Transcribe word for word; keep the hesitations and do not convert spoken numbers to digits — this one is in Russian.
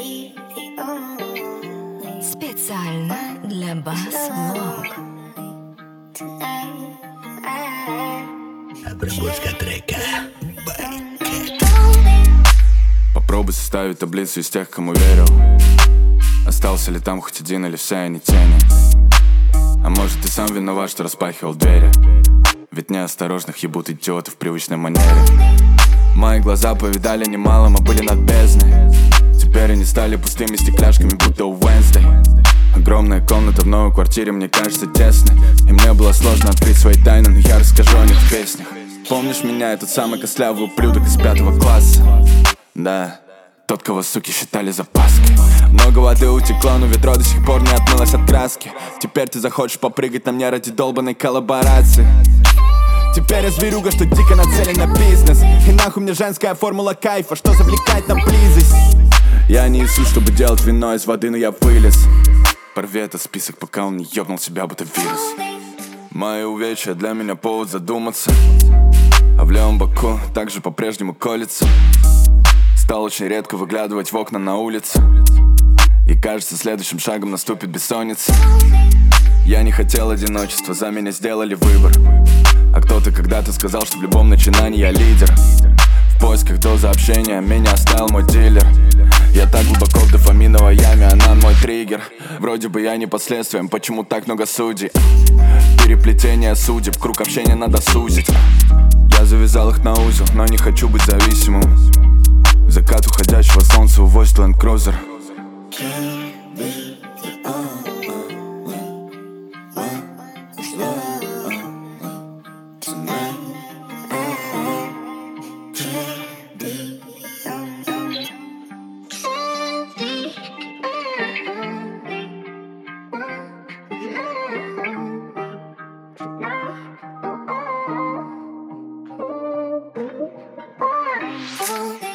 Специально для Бас-Лог. Обработка трека. Попробуй составить таблицу из тех, кому верил. Остался ли там хоть один или все они тени? А может, ты сам виноват, что распахивал двери? Ведь неосторожных ебут идиоты в привычной манере. Мои глаза повидали немало, мы были над бездной. Теперь они стали пустыми стекляшками, будто у Уэнсдей. Огромная комната в новой квартире мне кажется тесной, и мне было сложно открыть свои тайны, но я расскажу о них в песнях. Помнишь меня, этот самый костлявый ублюдок из пятого класса? Да, тот, кого суки считали запаской. Много воды утекло, но ведро до сих пор не отмылось от краски. Теперь ты захочешь попрыгать на мне ради долбанной коллаборации. Теперь я зверюга, что дико нацелен на бизнес. И нахуй мне женская формула кайфа, что завлекает на близость. Я не Иисус, чтобы делать вино из воды, но я вылез. Порви этот список, пока он не ёбнул себя, будто вирус. Мои увечья для меня повод задуматься. А в левом боку также по-прежнему колется. Стал очень редко выглядывать в окна на улице. И кажется, следующим шагом наступит бессонница. Я не хотел одиночества, за меня сделали выбор. А кто-то когда-то сказал, что в любом начинании я лидер. В поисках дозы общения меня оставил мой дилер. Я так глубоко в дофаминовой яме, она мой триггер. Вроде бы я не последствием, почему так много судей? Переплетение судеб, круг общения надо сузить. Я завязал их на узел, но не хочу быть зависимым. Закат уходящего солнца увозит Land Cruiser. Oh,